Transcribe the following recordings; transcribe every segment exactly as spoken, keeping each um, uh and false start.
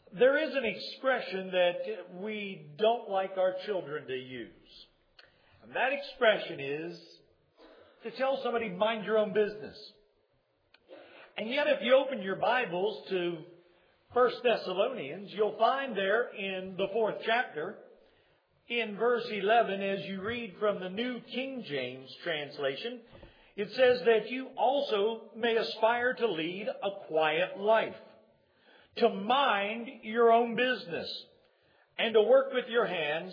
There is an expression that we don't like our children to use. And that expression is to tell somebody, mind your own business. And yet if you open your Bibles to First Thessalonians, you'll find there in the fourth chapter, in verse eleven, as you read from the New King James translation, it says that you also may aspire to lead a quiet life, to mind your own business, and to work with your hands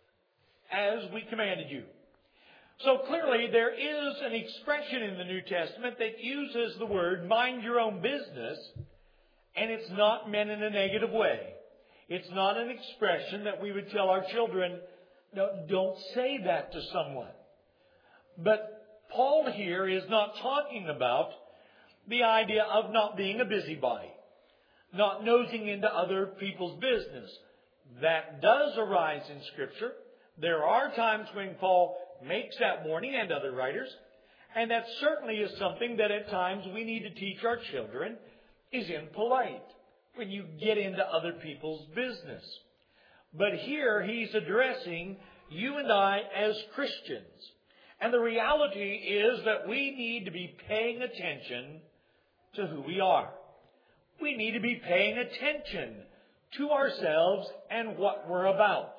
as we commanded you. So clearly there is an expression in the New Testament that uses the word mind your own business, and it's not meant in a negative way. It's not an expression that we would tell our children, no, don't say that to someone. But Paul here is not talking about the idea of not being a busybody, not nosing into other people's business. That does arise in Scripture. There are times when Paul makes that warning, and other writers, and that certainly is something that at times we need to teach our children is impolite when you get into other people's business. But here he's addressing you and I as Christians. And the reality is that we need to be paying attention to who we are. We need to be paying attention to ourselves and what we're about.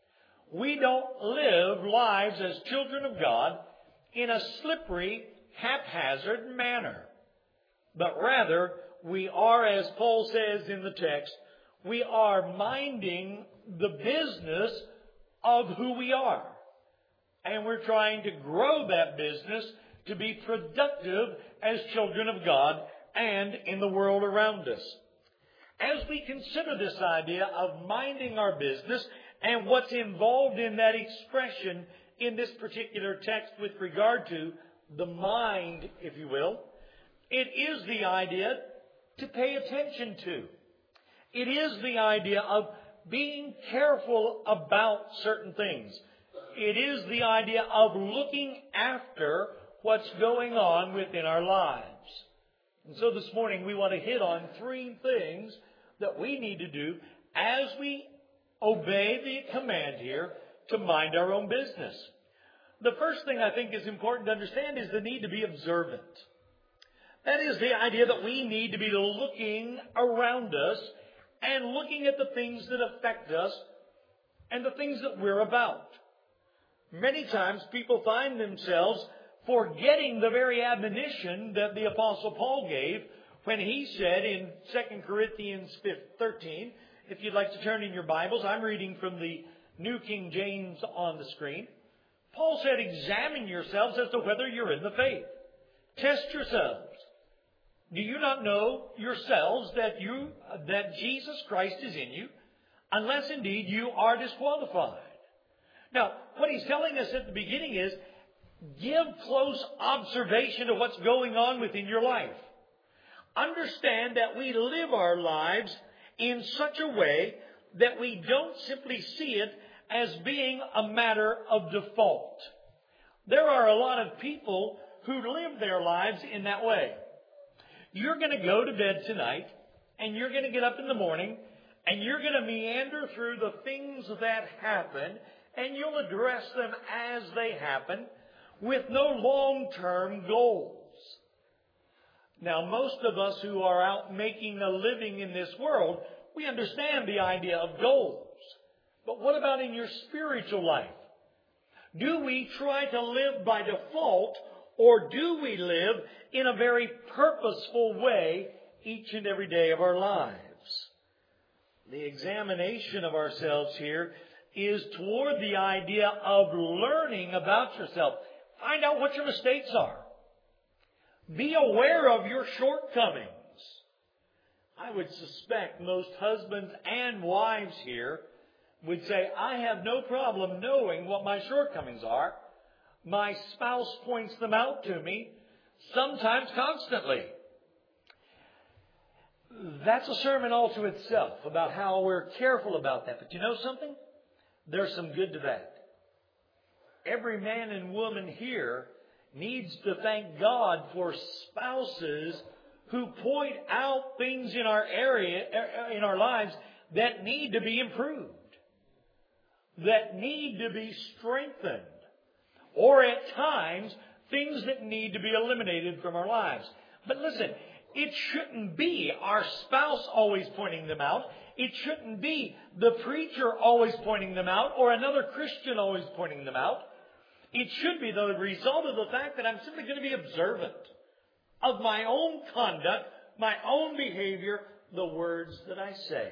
We don't live lives as children of God in a slippery, haphazard manner. But rather, we are, as Paul says in the text, we are minding the business of who we are. And we're trying to grow that business to be productive as children of God and in the world around us. As we consider this idea of minding our business and what's involved in that expression in this particular text with regard to the mind, if you will, it is the idea to pay attention to. It is the idea of being careful about certain things. It is the idea of looking after what's going on within our lives. And so this morning we want to hit on three things that we need to do as we obey the command here to mind our own business. The first thing I think is important to understand is the need to be observant. That is the idea that we need to be looking around us and looking at the things that affect us and the things that we're about. Many times people find themselves forgetting the very admonition that the Apostle Paul gave when he said in Second Corinthians thirteen, if you'd like to turn in your Bibles, I'm reading from the New King James on the screen. Paul said, examine yourselves as to whether you're in the faith. Test yourselves. Do you not know yourselves that you that Jesus Christ is in you, unless indeed you are disqualified? Now, what he's telling us at the beginning is, give close observation to what's going on within your life. Understand that we live our lives in such a way that we don't simply see it as being a matter of default. There are a lot of people who live their lives in that way. You're going to go to bed tonight, and you're going to get up in the morning, and you're going to meander through the things that happen, and you'll address them as they happen with no long-term goals. Now, most of us who are out making a living in this world, we understand the idea of goals. But what about in your spiritual life? Do we try to live by default, or do we live in a very purposeful way each and every day of our lives? The examination of ourselves here is toward the idea of learning about yourself. Find out what your mistakes are. Be aware of your shortcomings. I would suspect most husbands and wives here would say, I have no problem knowing what my shortcomings are. My spouse points them out to me, sometimes constantly. That's a sermon all to itself about how we're careful about that. But you know something? There's some good to that. Every man and woman here needs to thank God for spouses who point out things in our area, in our lives that need to be improved, that need to be strengthened, or at times, things that need to be eliminated from our lives. But listen, it shouldn't be our spouse always pointing them out. It shouldn't be the preacher always pointing them out or another Christian always pointing them out. It should be the result of the fact that I'm simply going to be observant of my own conduct, my own behavior, the words that I say.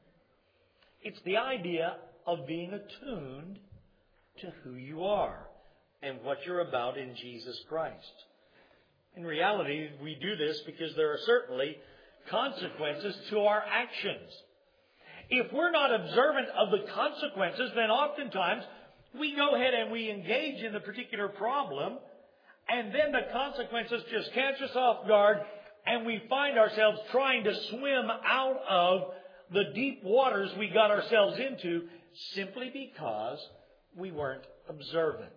It's the idea of being attuned to who you are and what you're about in Jesus Christ. In reality, we do this because there are certainly consequences to our actions. If we're not observant of the consequences, then oftentimes we go ahead and we engage in the particular problem, and then the consequences just catch us off guard, and we find ourselves trying to swim out of the deep waters we got ourselves into simply because we weren't observant.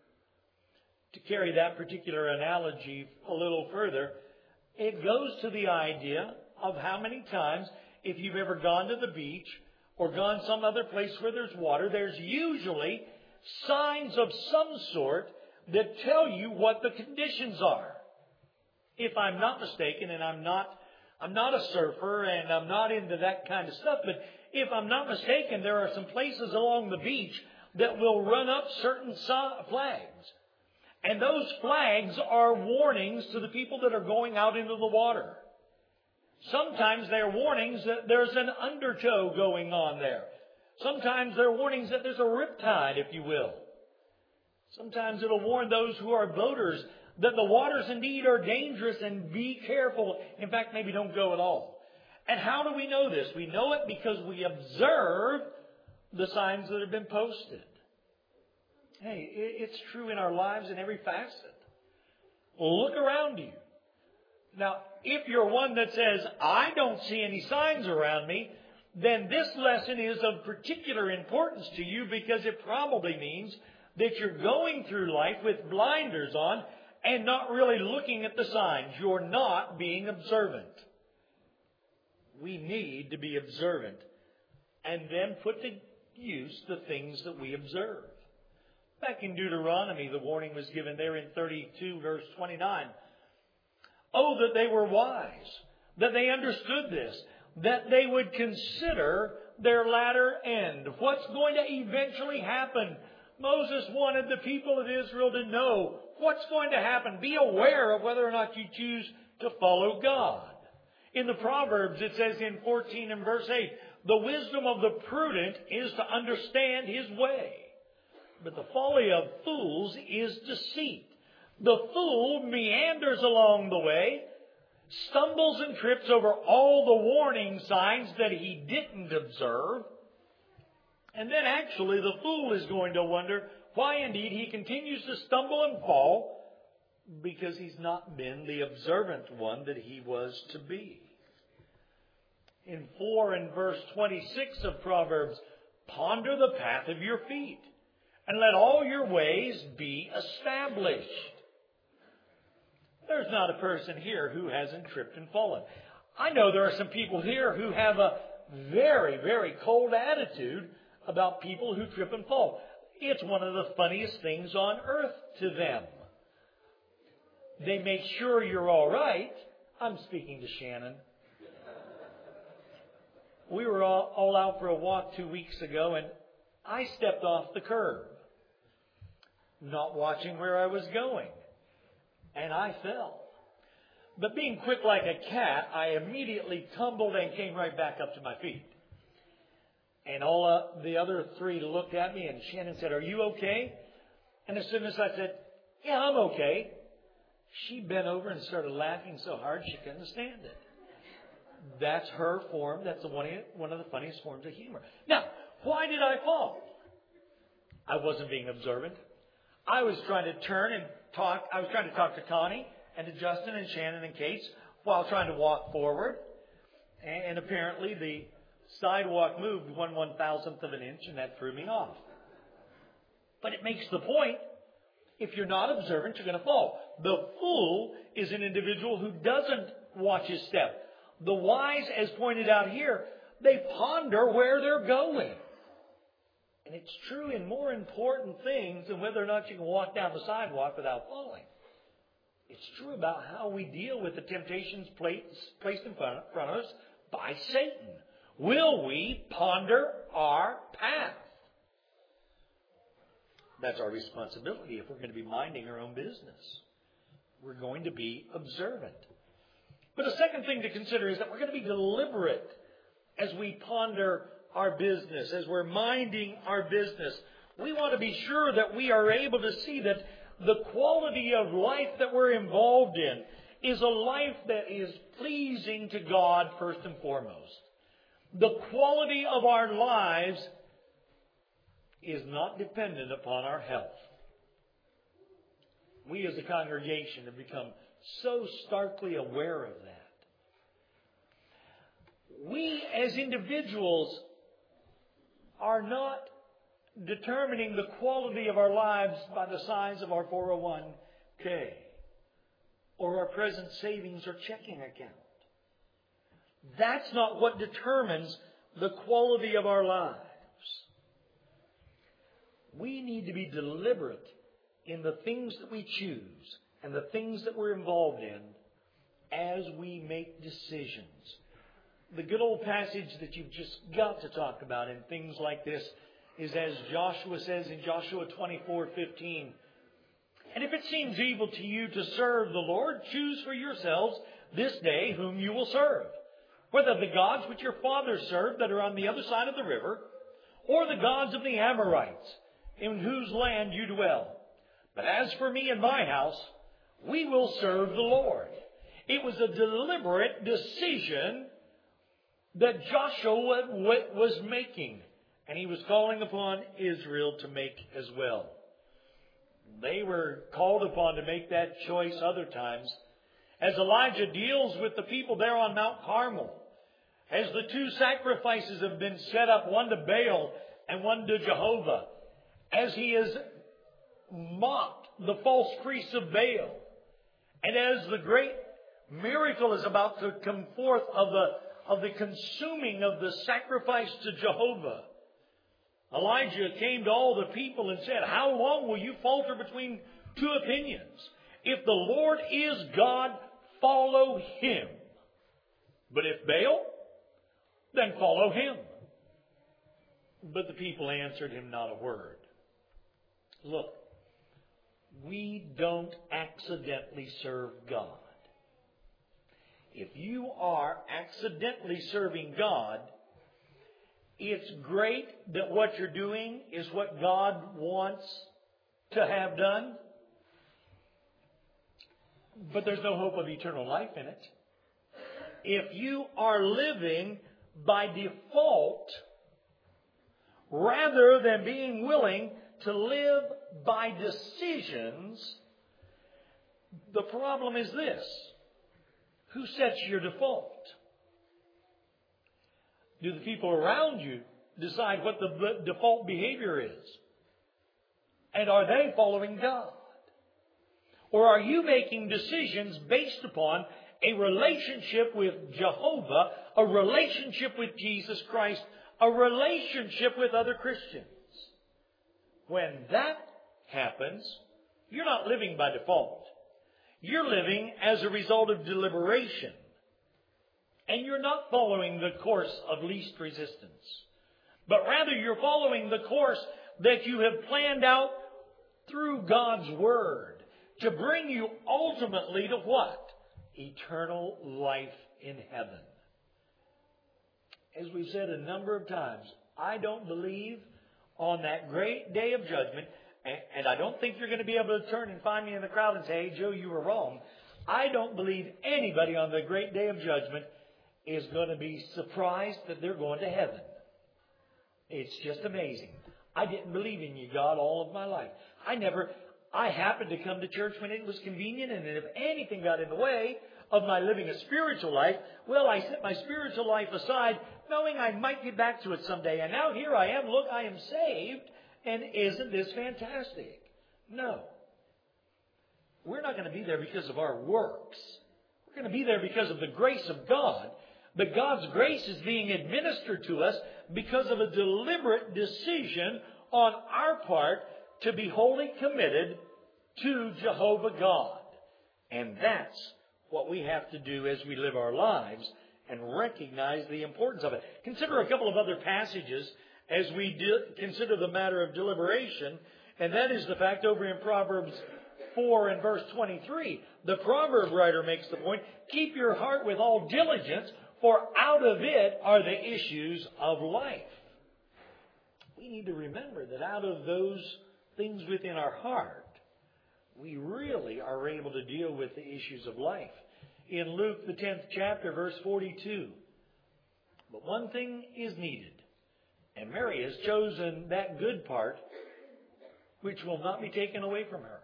To carry that particular analogy a little further, it goes to the idea of how many times, if you've ever gone to the beach or gone some other place where there's water, there's usually signs of some sort that tell you what the conditions are. If I'm not mistaken, and I'm not, I'm not a surfer and I'm not into that kind of stuff, but if I'm not mistaken, there are some places along the beach that will run up certain flags. And those flags are warnings to the people that are going out into the water. Sometimes they're warnings that there's an undertow going on there. Sometimes they're warnings that there's a riptide, if you will. Sometimes it'll warn those who are boaters that the waters indeed are dangerous and be careful. In fact, maybe don't go at all. And how do we know this? We know it because we observe the signs that have been posted. Hey, it's true in our lives in every facet. Look around you. Now, if you're one that says, I don't see any signs around me, then this lesson is of particular importance to you because it probably means that you're going through life with blinders on and not really looking at the signs. You're not being observant. We need to be observant and then put to use the things that we observe. Back in Deuteronomy, the warning was given there in thirty-two, verse twenty-nine. Oh, that they were wise, that they understood this, that they would consider their latter end. What's going to eventually happen? Moses wanted the people of Israel to know what's going to happen. Be aware of whether or not you choose to follow God. In the Proverbs, it says in fourteen and verse eight, the wisdom of the prudent is to understand his way, but the folly of fools is deceit. The fool meanders along the way, stumbles and trips over all the warning signs that he didn't observe. And then actually the fool is going to wonder why indeed he continues to stumble and fall, because he's not been the observant one that he was to be. In four and verse twenty-six of Proverbs, ponder the path of your feet, and let all your ways be established. There's not a person here who hasn't tripped and fallen. I know there are some people here who have a very, very cold attitude about people who trip and fall. It's one of the funniest things on earth to them. They make sure you're all right. I'm speaking to Shannon. We were all, all out for a walk two weeks ago, and I stepped off the curb, not watching where I was going, and I fell. But being quick like a cat, I immediately tumbled and came right back up to my feet. And all uh, the other three looked at me, and Shannon said, "Are you okay?" And as soon as I said, "Yeah, I'm okay," she bent over and started laughing so hard she couldn't stand it. That's her form. That's one one of the funniest forms of humor. Now, why did I fall? I wasn't being observant. I was trying to turn and talk. I was trying to talk to Connie and to Justin and Shannon and Kate while trying to walk forward. And apparently the sidewalk moved one one thousandth of an inch, and that threw me off. But it makes the point. If you're not observant, you're going to fall. The fool is an individual who doesn't watch his step. The wise, as pointed out here, They ponder where they're going. And it's true in more important things than whether or not you can walk down the sidewalk without falling. It's true about how we deal with the temptations placed in front of us by Satan. Will we ponder our path? That's our responsibility if we're going to be minding our own business. We're going to be observant. But a second thing to consider is that we're going to be deliberate as we ponder our business, as we're minding our business. We want to be sure that we are able to see that the quality of life that we're involved in is a life that is pleasing to God first and foremost. The quality of our lives is not dependent upon our health. We as a congregation have become so starkly aware of that. We as individuals are not determining the quality of our lives by the size of our four oh one k or our present savings or checking account. That's not what determines the quality of our lives. We need to be deliberate in the things that we choose and the things that we're involved in as we make decisions. The good old passage that you've just got to talk about in things like this is as Joshua says in Joshua twenty-four fifteen. And if it seems evil to you to serve the Lord, choose for yourselves this day whom you will serve, whether the gods which your fathers served that are on the other side of the river, or the gods of the Amorites, in whose land you dwell. But as for me and my house, we will serve the Lord. It was a deliberate decision that Joshua was making, and he was calling upon Israel to make as well. They were called upon to make that choice other times. As Elijah deals with the people there on Mount Carmel, as the two sacrifices have been set up, one to Baal and one to Jehovah, as he has mocked the false priests of Baal, and as the great miracle is about to come forth of the, of the consuming of the sacrifice to Jehovah, Elijah came to all the people and said, how long will you falter between two opinions? If the Lord is God, follow Him. But if Baal, then follow him. But the people answered him not a word. Look, we don't accidentally serve God. If you are accidentally serving God, it's great that what you're doing is what God wants to have done, but there's no hope of eternal life in it. If you are living by default, rather than being willing to live by decisions, the problem is this. Who sets your default? Do the people around you decide what the default behavior is? And are they following God? Or are you making decisions based upon a relationship with Jehovah, a relationship with Jesus Christ, a relationship with other Christians? When that happens, you're not living by default. You're living as a result of deliberation. And you're not following the course of least resistance. But rather you're following the course that you have planned out through God's Word to bring you ultimately to what? Eternal life in heaven. As we've said a number of times, I don't believe on that great day of judgment, and I don't think you're going to be able to turn and find me in the crowd and say, hey, Joe, you were wrong. I don't believe anybody on the great day of judgment is going to be surprised that they're going to heaven. It's just amazing. I didn't believe in you, God, all of my life. I never, I happened to come to church when it was convenient, and if anything got in the way of my living a spiritual life, well, I set my spiritual life aside, knowing I might get back to it someday. And now here I am. Look, I am saved. And isn't this fantastic? No. We're not going to be there because of our works. We're going to be there because of the grace of God. But God's grace is being administered to us because of a deliberate decision on our part to be wholly committed to Jehovah God. And that's what we have to do as we live our lives and recognize the importance of it. Consider a couple of other passages as we de- consider the matter of deliberation, and that is the fact over in Proverbs four and verse twenty-three. The proverb writer makes the point, keep your heart with all diligence, for out of it are the issues of life. We need to remember that out of those things within our heart, we really are able to deal with the issues of life. In Luke, the tenth chapter, verse forty-two, but one thing is needed, and Mary has chosen that good part, which will not be taken away from her.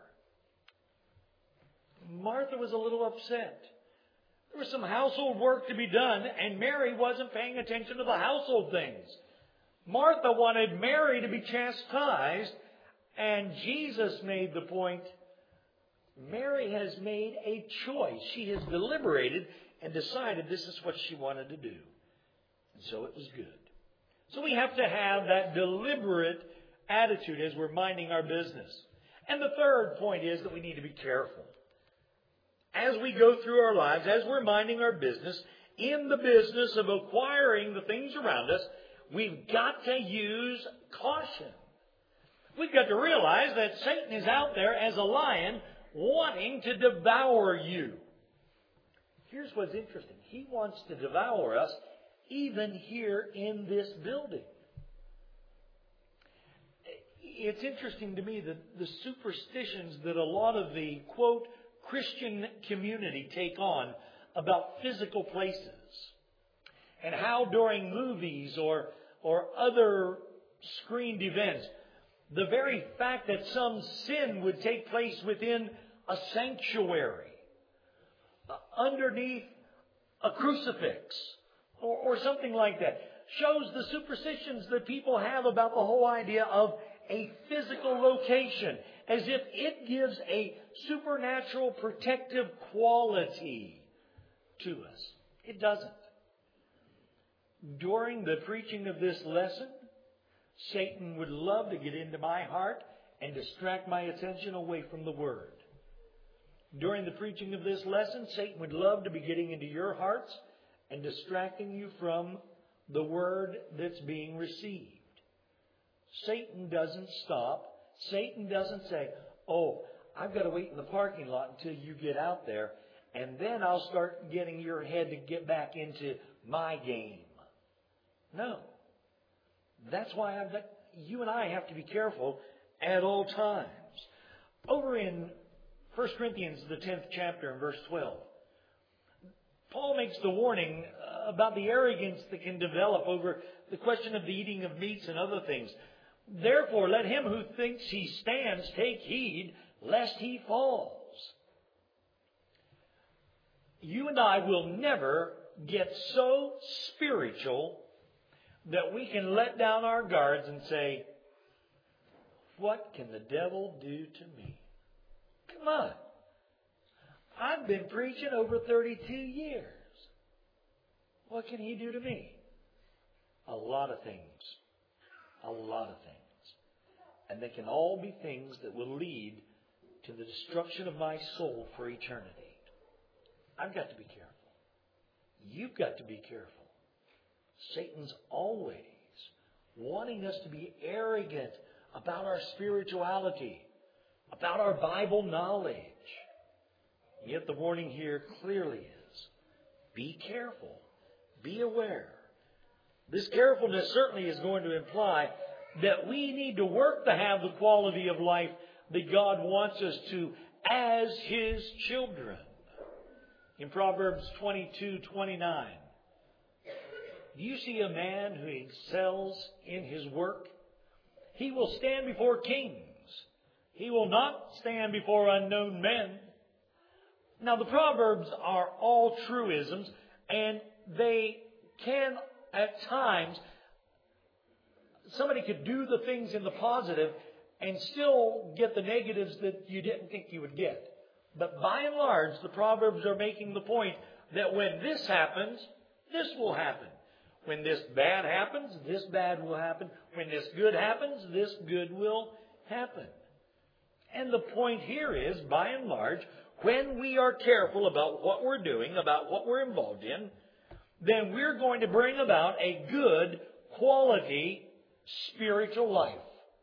Martha was a little upset. There was some household work to be done, and Mary wasn't paying attention to the household things. Martha wanted Mary to be chastised, and Jesus made the point, Mary has made a choice. She has deliberated and decided this is what she wanted to do. And so it was good. So we have to have that deliberate attitude as we're minding our business. And the third point is that we need to be careful. As we go through our lives, as we're minding our business, in the business of acquiring the things around us, we've got to use caution. We've got to realize that Satan is out there as a lion wanting to devour you. Here's what's interesting. He wants to devour us even here in this building. It's interesting to me that the superstitions that a lot of the, quote, Christian community take on about physical places, and how during movies or, or other screened events, the very fact that some sin would take place within a sanctuary, uh, underneath a crucifix, or, or something like that, shows the superstitions that people have about the whole idea of a physical location, as if it gives a supernatural protective quality to us. It doesn't. During the preaching of this lesson, Satan would love to get into my heart and distract my attention away from the Word. During the preaching of this lesson, Satan would love to be getting into your hearts and distracting you from the Word that's being received. Satan doesn't stop. Satan doesn't say, oh, I've got to wait in the parking lot until you get out there, and then I'll start getting your head to get back into my game. No. That's why I've got, you and I have to be careful at all times. Over in First Corinthians, the tenth chapter, and verse twelve, Paul makes the warning about the arrogance that can develop over the question of the eating of meats and other things. Therefore, let him who thinks he stands take heed, lest he falls. You and I will never get so spiritual that we can let down our guards and say, what can the devil do to me? Come on. I've been preaching over thirty-two years. What can he do to me? A lot of things. A lot of things. And they can all be things that will lead to the destruction of my soul for eternity. I've got to be careful. You've got to be careful. Satan's always wanting us to be arrogant about our spirituality, about our Bible knowledge. Yet the warning here clearly is, be careful, be aware. This carefulness certainly is going to imply that we need to work to have the quality of life that God wants us to as His children. In Proverbs twenty-two twenty-nine, do you see a man who excels in his work? He will stand before kings. He will not stand before unknown men. Now, the Proverbs are all truisms, and they can, at times, somebody could do the things in the positive and still get the negatives that you didn't think you would get. But by and large, the Proverbs are making the point that when this happens, this will happen. When this bad happens, this bad will happen. When this good happens, this good will happen. And the point here is, by and large, when we are careful about what we're doing, about what we're involved in, then we're going to bring about a good, quality, spiritual life.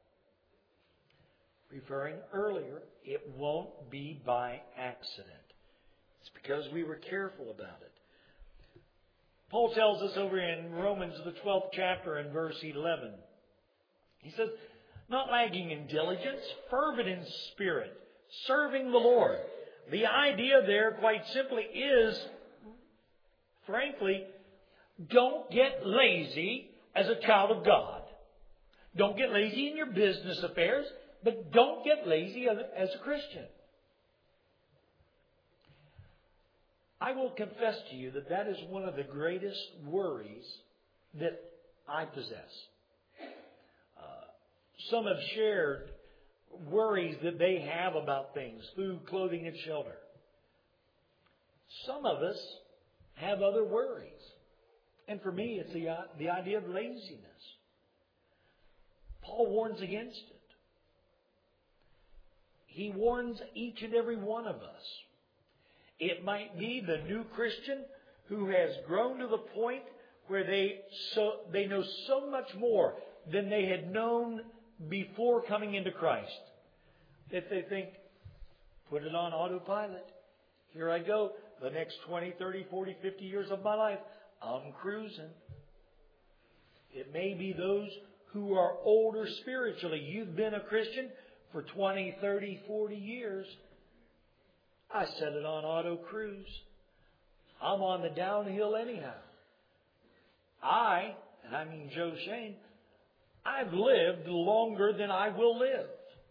Referring earlier, it won't be by accident. It's because we were careful about it. Paul tells us over in Romans, the twelfth chapter and verse eleven. He says, not lagging in diligence, fervent in spirit, serving the Lord. The idea there, quite simply, is, frankly, don't get lazy as a child of God. Don't get lazy in your business affairs, but don't get lazy as a Christian. I will confess to you that that is one of the greatest worries that I possess. Uh, some have shared worries that they have about things, food, clothing, and shelter. Some of us have other worries. And for me, it's the, the idea of laziness. Paul warns against it. He warns each and every one of us. It might be the new Christian who has grown to the point where they so they know so much more than they had known before coming into Christ, that they think, put it on autopilot. Here I go. The next twenty, thirty, forty, fifty years of my life, I'm cruising. It may be those who are older spiritually. You've been a Christian for twenty, thirty, forty years. I set it on auto cruise. I'm on the downhill anyhow. I, and I mean Joe Shane, I've lived longer than I will live.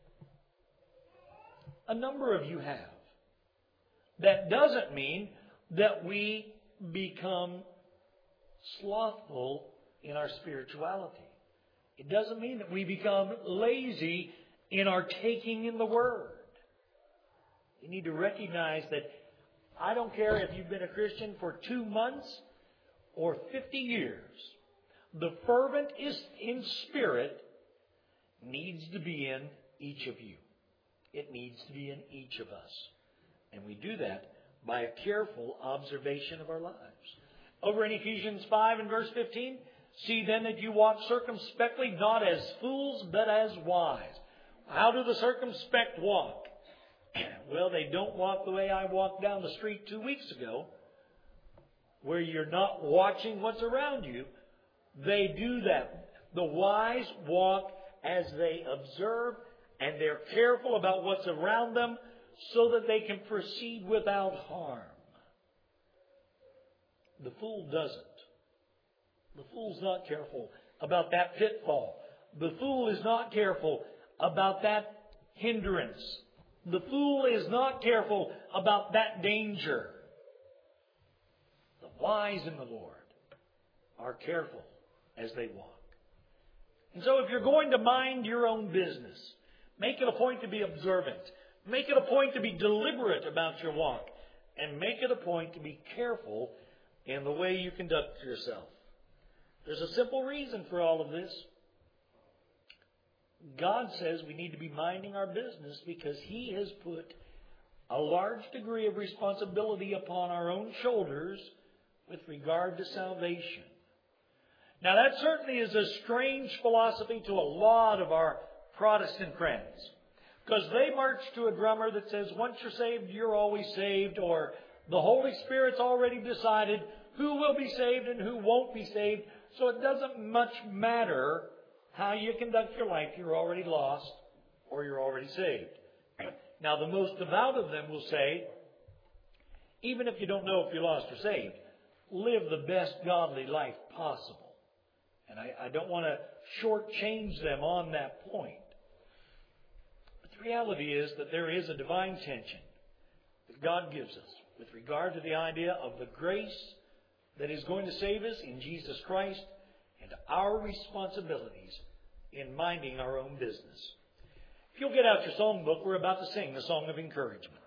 A number of you have. That doesn't mean that we become slothful in our spirituality. It doesn't mean that we become lazy in our taking in the Word. You need to recognize that I don't care if you've been a Christian for two months or fifty years. The fervent is in spirit needs to be in each of you. It needs to be in each of us. And we do that by a careful observation of our lives. Over in Ephesians five and verse fifteen, see then that you walk circumspectly, not as fools, but as wise. How do the circumspect walk? Well, they don't walk the way I walked down the street two weeks ago, where you're not watching what's around you. They do that. The wise walk as they observe, and they're careful about what's around them so that they can proceed without harm. The fool doesn't. The fool's not careful about that pitfall. The fool is not careful about that hindrance. The fool is not careful about that danger. The wise in the Lord are careful as they walk. And so if you're going to mind your own business, make it a point to be observant. Make it a point to be deliberate about your walk. And make it a point to be careful in the way you conduct yourself. There's a simple reason for all of this. God says we need to be minding our business because He has put a large degree of responsibility upon our own shoulders with regard to salvation. Now that certainly is a strange philosophy to a lot of our Protestant friends, because they march to a drummer that says once you're saved, you're always saved, or the Holy Spirit's already decided who will be saved and who won't be saved, so it doesn't much matter how you conduct your life. You're already lost or you're already saved. Now, the most devout of them will say, even if you don't know if you're lost or saved, live the best godly life possible. And I, I don't want to shortchange them on that point. But the reality is that there is a divine tension that God gives us with regard to the idea of the grace that is going to save us in Jesus Christ and our responsibilities in minding our own business. If you'll get out your songbook, we're about to sing the Song of Encouragement.